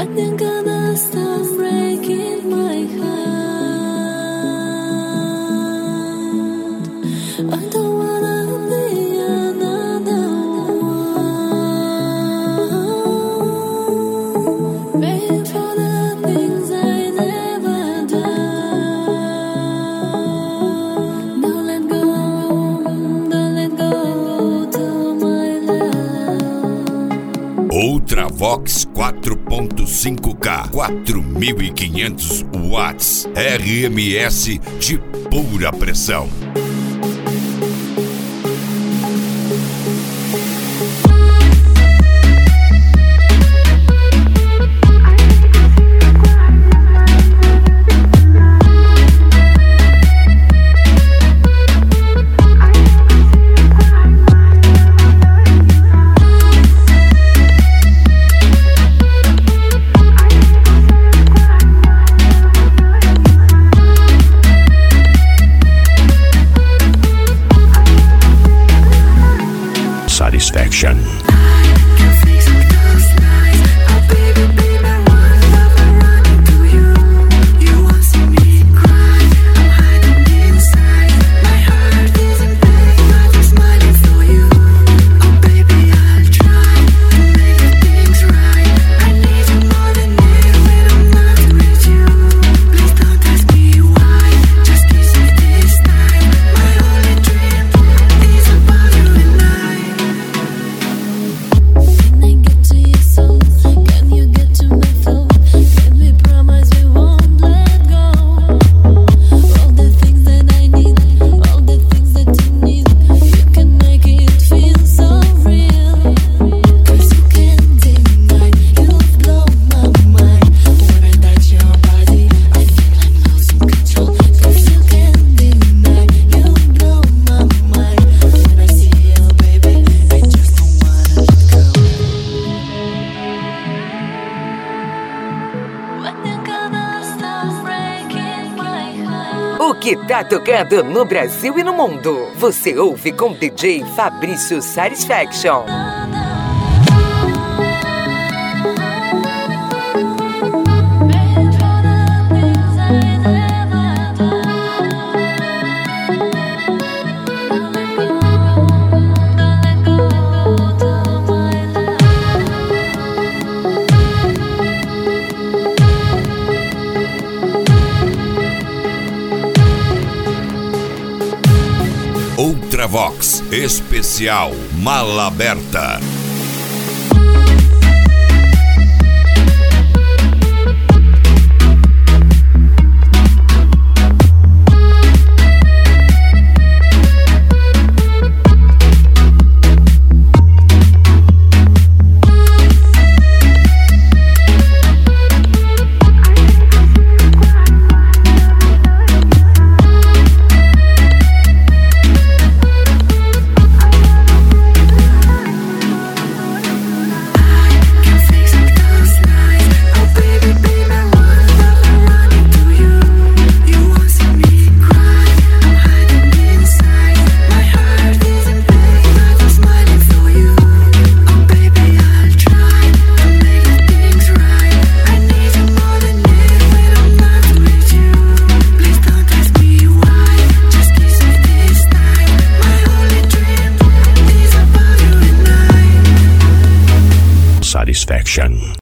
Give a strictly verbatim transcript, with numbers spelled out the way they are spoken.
When you're gonna stop breaking my heart, I don't wanna be another one, paying for the things I never done. Don't let go, don't let go to my love. Ultravox quatro ponto cinco K, quatro mil e quinhentos watts, R M S de pura pressão. Satisfaction. O que tá tocando no Brasil e no mundo, você ouve com D J Fabrício Satisfaction. Ultravox especial Mala Aberta. Satisfaction.